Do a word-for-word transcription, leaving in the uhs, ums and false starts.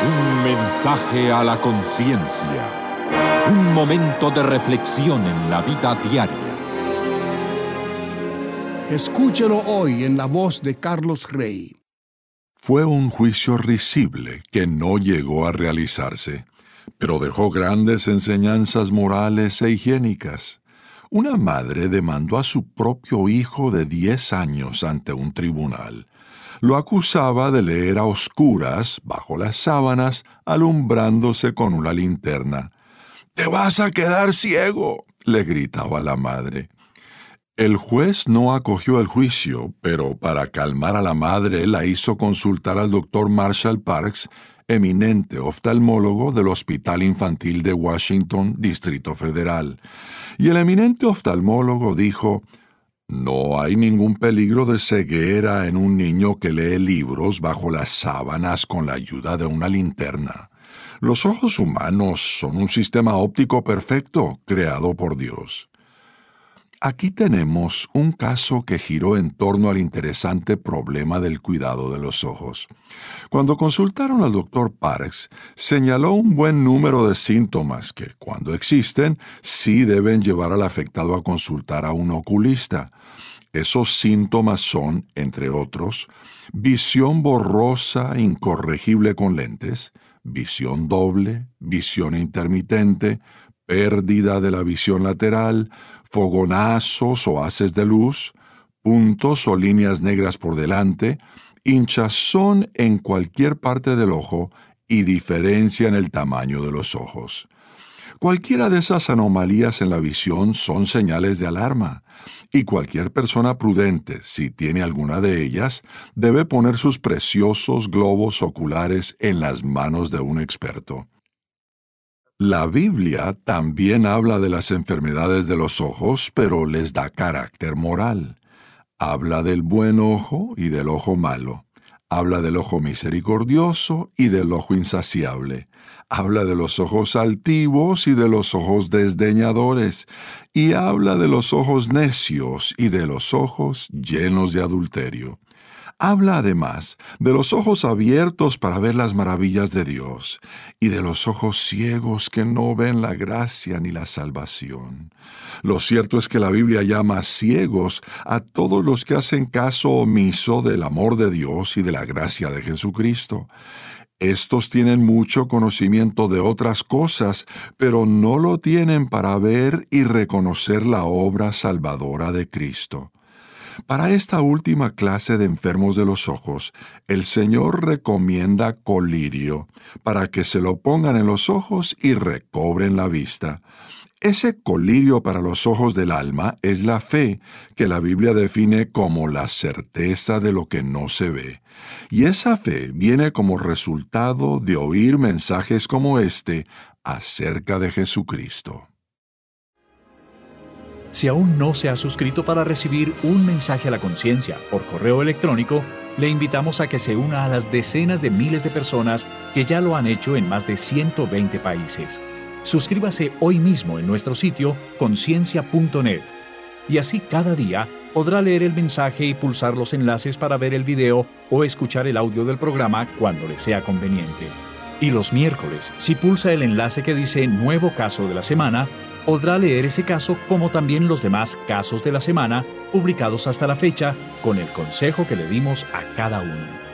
Un mensaje a la conciencia. Un momento de reflexión en la vida diaria. Escúchelo hoy en la voz de Carlos Rey. Fue un juicio risible que no llegó a realizarse, pero dejó grandes enseñanzas morales e higiénicas. Una madre demandó a su propio hijo de diez años ante un tribunal. Lo acusaba de leer a oscuras, bajo las sábanas, alumbrándose con una linterna. «¡Te vas a quedar ciego!», le gritaba la madre. El juez no acogió el juicio, pero para calmar a la madre la hizo consultar al doctor Marshall Parks, eminente oftalmólogo del Hospital Infantil de Washington, Distrito Federal. Y el eminente oftalmólogo dijo: «No hay ningún peligro de ceguera en un niño que lee libros bajo las sábanas con la ayuda de una linterna. Los ojos humanos son un sistema óptico perfecto creado por Dios». Aquí tenemos un caso que giró en torno al interesante problema del cuidado de los ojos. Cuando consultaron al doctor Parks, señaló un buen número de síntomas que, cuando existen, sí deben llevar al afectado a consultar a un oculista. Esos síntomas son, entre otros, visión borrosa incorregible con lentes, visión doble, visión intermitente, pérdida de la visión lateral, fogonazos o haces de luz, puntos o líneas negras por delante, hinchazón en cualquier parte del ojo y diferencia en el tamaño de los ojos. Cualquiera de esas anomalías en la visión son señales de alarma, y cualquier persona prudente, si tiene alguna de ellas, debe poner sus preciosos globos oculares en las manos de un experto. La Biblia también habla de las enfermedades de los ojos, pero les da carácter moral. Habla del buen ojo y del ojo malo. Habla del ojo misericordioso y del ojo insaciable. Habla de los ojos altivos y de los ojos desdeñadores. Y habla de los ojos necios y de los ojos llenos de adulterio. Habla además de los ojos abiertos para ver las maravillas de Dios y de los ojos ciegos que no ven la gracia ni la salvación. Lo cierto es que la Biblia llama ciegos a todos los que hacen caso omiso del amor de Dios y de la gracia de Jesucristo. Estos tienen mucho conocimiento de otras cosas, pero no lo tienen para ver y reconocer la obra salvadora de Cristo. Para esta última clase de enfermos de los ojos, el Señor recomienda colirio para que se lo pongan en los ojos y recobren la vista. Ese colirio para los ojos del alma es la fe, que la Biblia define como la certeza de lo que no se ve. Y esa fe viene como resultado de oír mensajes como este acerca de Jesucristo. Si aún no se ha suscrito para recibir un mensaje a la conciencia por correo electrónico, le invitamos a que se una a las decenas de miles de personas que ya lo han hecho en más de ciento veinte países. Suscríbase hoy mismo en nuestro sitio conciencia punto net y así cada día podrá leer el mensaje y pulsar los enlaces para ver el video o escuchar el audio del programa cuando le sea conveniente. Y los miércoles, si pulsa el enlace que dice Nuevo Caso de la Semana, podrá leer ese caso como también los demás casos de la semana publicados hasta la fecha con el consejo que le dimos a cada uno.